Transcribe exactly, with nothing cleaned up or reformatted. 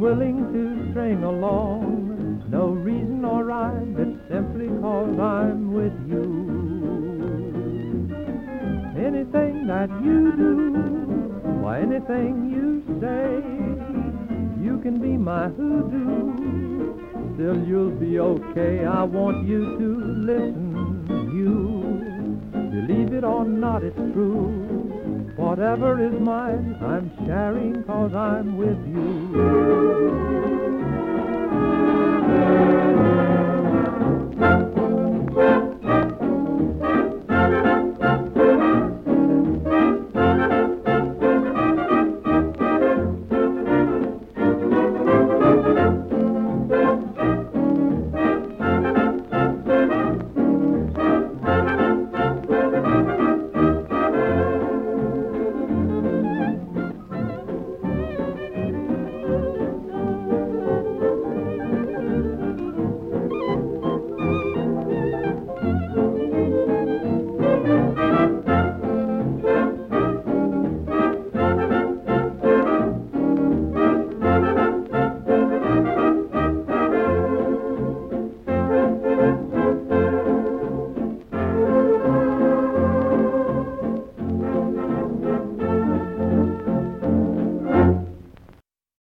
willing to string along. No reason or rhyme, it's simply 'cause I'm with you. Anything that you do, why anything you say, you can be my hoodoo, still you'll be okay. I want you to listen, you, believe it or not, it's true. Whatever is mine, I'm sharing 'cause I'm with you.